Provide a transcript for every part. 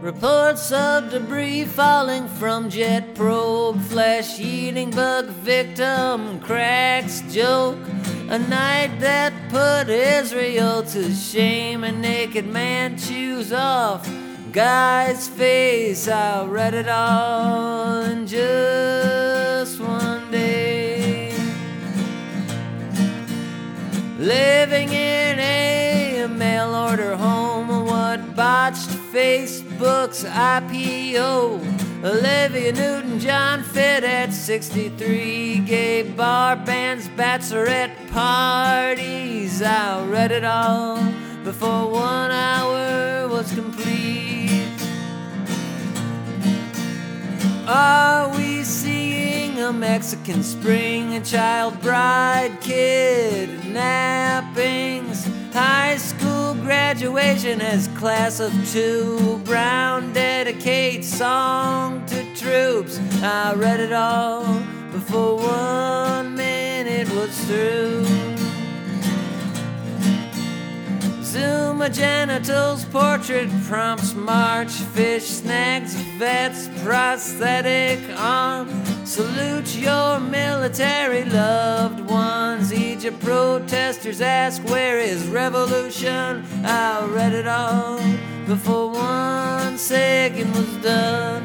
Reports of debris falling from jet probe, flesh-eating bug victim cracks joke. A night that put Israel to shame. A naked man chews off guy's face. I read it all in just one day. Living in a mail order home, what botched Facebook's IPO. Olivia Newton-John fit at 63. Gay bar bands, bachelorette parties. I read it all before 1 hour was complete. Are we seeing a Mexican spring? A child bride kidnappings. High school graduation as class of 2. Brown dedicates song to troops. I read it all before 1 minute was through. Zuma genitals, portrait prompts march. Fish snacks, vets, prosthetic arm. Salute your military loved ones. Egypt protesters ask, where is revolution? I read it all before 1 second was done.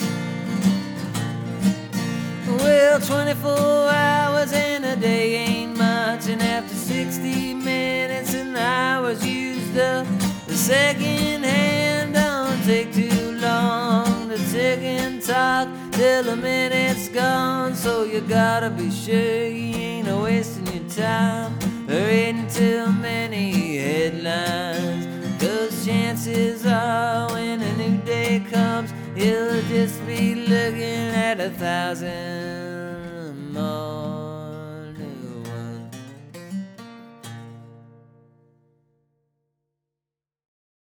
Well, 24 hours in a day ain't much, and after 60 minutes an hour's used up. The second hand don't take too long to tick and talk till a minute's gone. So you gotta be sure you ain't wasting your time reading too many headlines, 'cause chances are when a new day comes you'll just be looking at 1,000 more.